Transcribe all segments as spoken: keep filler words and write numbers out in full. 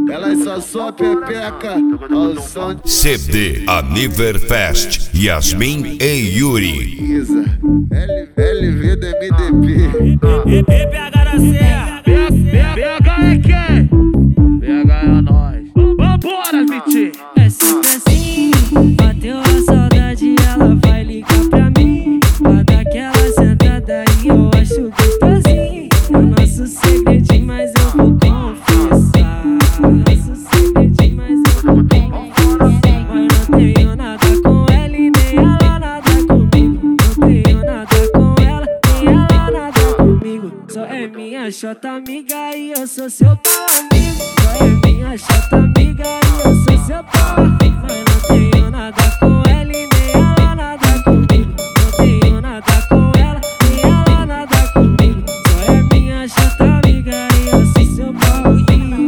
Elas só só pepeca ao som de C D Aniverfest, Yasmin e Yuri. Isa, L V do M D P. E P H da Serra. P H é quem? P H é nós. Vambora, Vitinho. É sempre assim, bateu a saudade, ela vai ligar pra mim. Pra dar aquela sentada aí, eu acho gostosinho. É o nosso segredinho, mas eu vou confessar. Nosso segredinho, mas eu vou confessar. Mas não tenho nada com ela e nem ela nada comigo. Não tenho nada com ela, nem ela nada comigo. Só é minha chota amiga e eu sou seu pau amigo. Só é minha chota amiga e eu sou seu pau amigo. Mas não tenho nada com ela e nem ela nada comigo. Não tenho nada com ela, nem ela nada comigo. Só é minha chata amiga e eu sou seu pau amigo.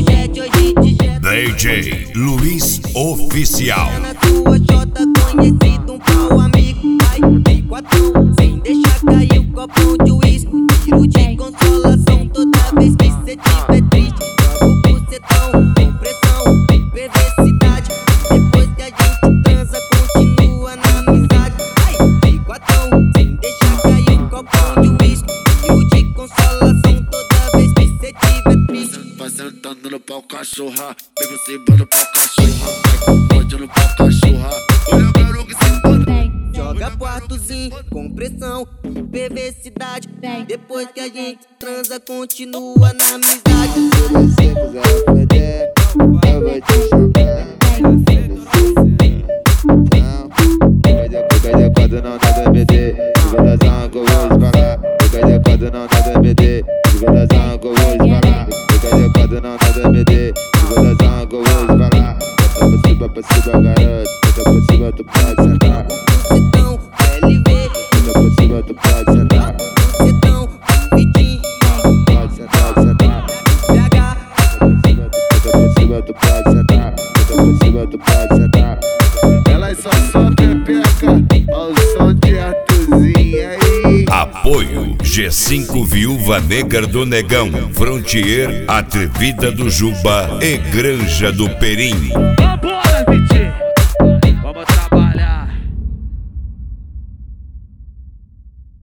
D J Luiz Oficial. Na tua jota conhecido um pau amigo. Ai, de quatro, sem deixar cair o copão de uísque. Tiro de consolação toda vez que cê tiver triste. Jogo pro setão, tem pressão, perversidade. Depois que a gente transa, continua na amizade. Ai, de quatro, sem deixar cair o copão de uísque. Tiro de consolação toda vez que cê tiver triste. Vai sentando no pau cachorra, pega o cima no pau cachorra, vai com pode no pau cachorra. Olha o garoto que se bota. Joga quartozinho com pressão e perversidade. Depois que a gente transa, continua na amizade. Se você quiser perder, eu vou te chamar. Não, eu quando não dá D B D, de verdade que eu vou espalhar. Eu quando não dá D B D, de verdade que eu vou espalhar. Eu quando não dá D B D, de verdade que eu vou espalhar. Bota pra cima, pra cima, garoto. Bota pra cima, tu pode sentar. Setão, L V, Bota pra cima, tu pode sentar. setão, Vitinho, Pode sentar, sentar. P H. Bota pra cima, tu pode sentar. Bota pra cima, tu pode sentar. Elas só só pepeca ao som de Artuzinho aí. Apoio G cinco Viúva Negra do Negão, Frontier, Atrevida do Juba e Granja do Perim. Vambora, Vitinho.